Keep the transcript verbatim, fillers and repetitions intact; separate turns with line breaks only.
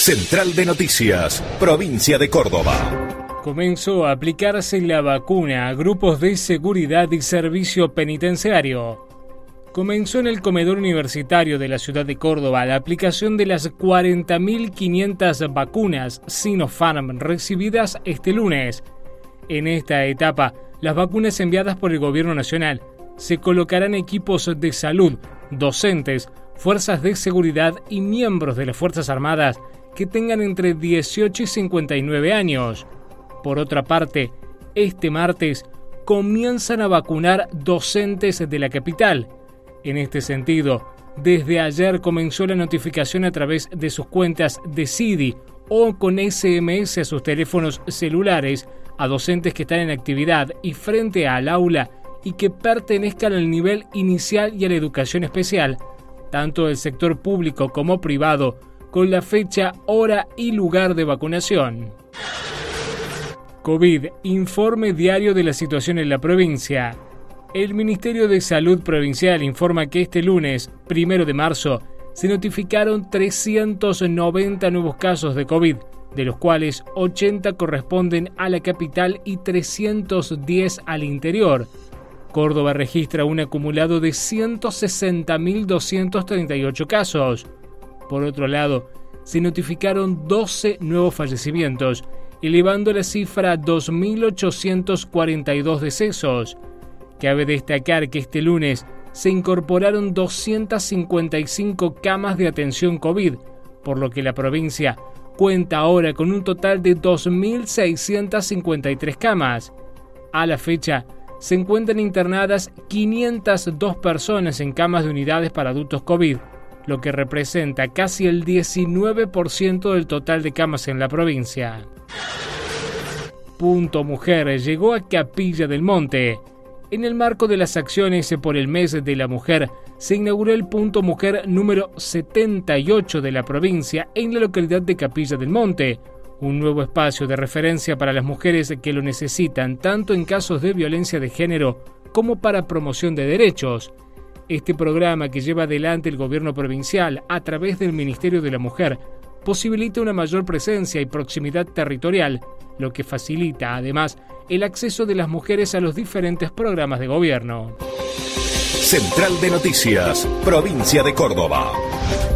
Central de Noticias, provincia de Córdoba.
Comenzó a aplicarse la vacuna a grupos de seguridad y servicio penitenciario. Comenzó en el comedor universitario de la ciudad de Córdoba la aplicación de las cuarenta mil quinientas vacunas Sinopharm recibidas este lunes. En esta etapa, las vacunas enviadas por el gobierno nacional se colocarán equipos de salud, docentes, fuerzas de seguridad y miembros de las Fuerzas Armadas que tengan entre dieciocho y cincuenta y nueve años. Por otra parte, este martes comienzan a vacunar docentes de la capital. En este sentido, desde ayer comenzó la notificación a través de sus cuentas de C I D I o con S M S a sus teléfonos celulares a docentes que están en actividad y frente al aula y que pertenezcan al nivel inicial y a la educación especial, tanto del sector público como privado, con la fecha, hora y lugar de vacunación. COVID, informe diario de la situación en la provincia. El Ministerio de Salud Provincial informa que este lunes, primero de marzo, se notificaron trescientos noventa nuevos casos de COVID, de los cuales ochenta corresponden a la capital y trescientos diez al interior. Córdoba registra un acumulado de ciento sesenta mil doscientos treinta y ocho casos. Por otro lado, se notificaron doce nuevos fallecimientos, elevando la cifra a dos mil ochocientos cuarenta y dos decesos. Cabe destacar que este lunes se incorporaron doscientas cincuenta y cinco camas de atención COVID, por lo que la provincia cuenta ahora con un total de dos mil seiscientas cincuenta y tres camas. A la fecha, se encuentran internadas quinientas dos personas en camas de unidades para adultos COVID, lo que representa casi el diecinueve por ciento del total de camas en la provincia. Punto Mujer llegó a Capilla del Monte. En el marco de las acciones por el mes de la mujer, se inauguró el Punto Mujer número setenta y ocho de la provincia en la localidad de Capilla del Monte, un nuevo espacio de referencia para las mujeres que lo necesitan tanto en casos de violencia de género como para promoción de derechos. Este programa que lleva adelante el gobierno provincial a través del Ministerio de la Mujer posibilita una mayor presencia y proximidad territorial, lo que facilita además el acceso de las mujeres a los diferentes programas de gobierno.
Central de Noticias, provincia de Córdoba.